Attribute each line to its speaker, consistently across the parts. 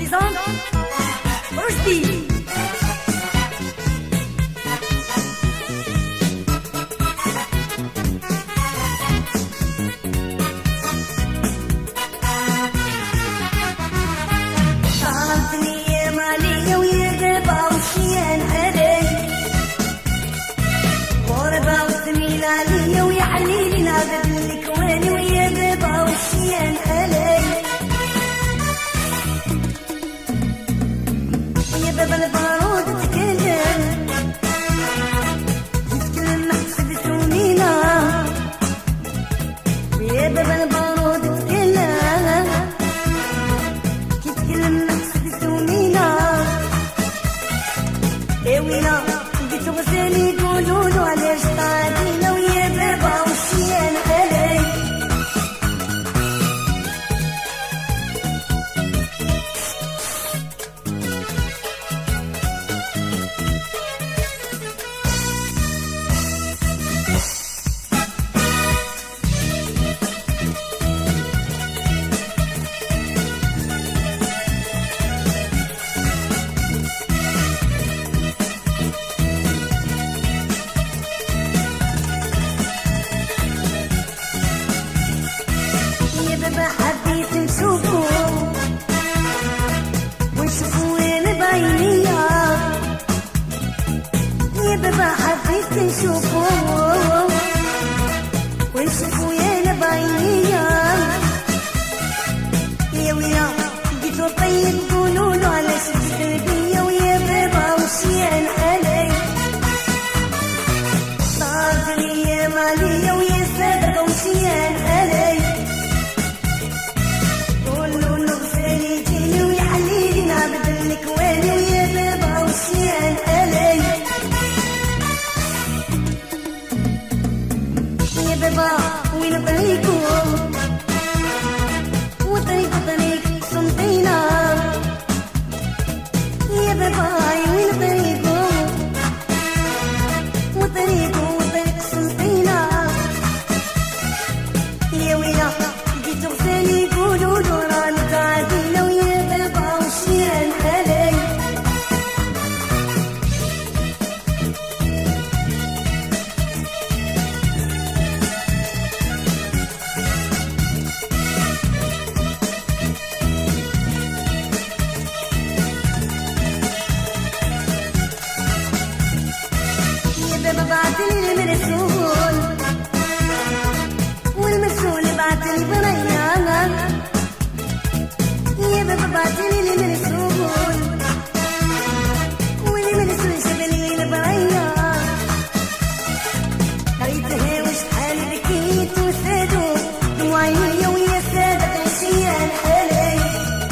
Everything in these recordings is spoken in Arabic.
Speaker 1: présente Rushdie. حبيت نشوفو ونشوفو انا بعينيا يا بابا حبيت نشوفو ونشوفو انا بعينيا يا ويلا لقيتو طيب قولولو علاش جيت بيا ويا بابا وشيان علي صار ليا ماليا ويا صدق وشيان علي وين طريقكم وطريق صمتينا يا باباي وين طريقكم وطريق صمتينا يا ويلا جيتو غسالي قولولو راني تعدينا ويا بابا وشيان علي بعتلي المرسول والمرسول بعتلي بريان يا بابا بعتلي المرسول والمرسول شبلي البريان قريتها وشحال بكيت وسادو وعينيا ويا سادة عشيان علي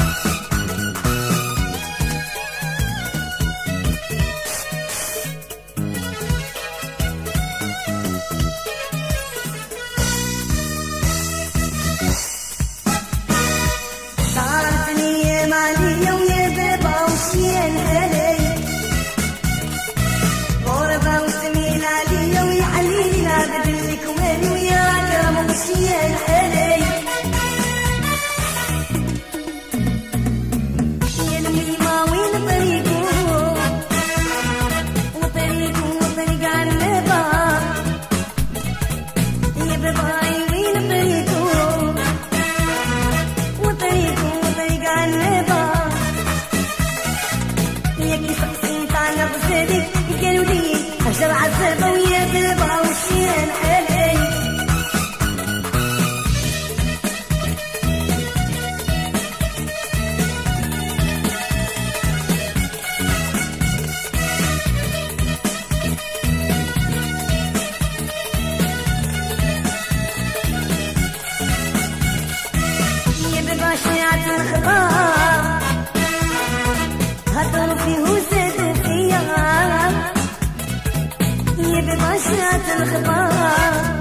Speaker 1: أجر عذابة ويا بابا وشيان علي يا بابا شيعت الخبار هضروا فيه وزادوا فيا يا بابا شيعت الخبار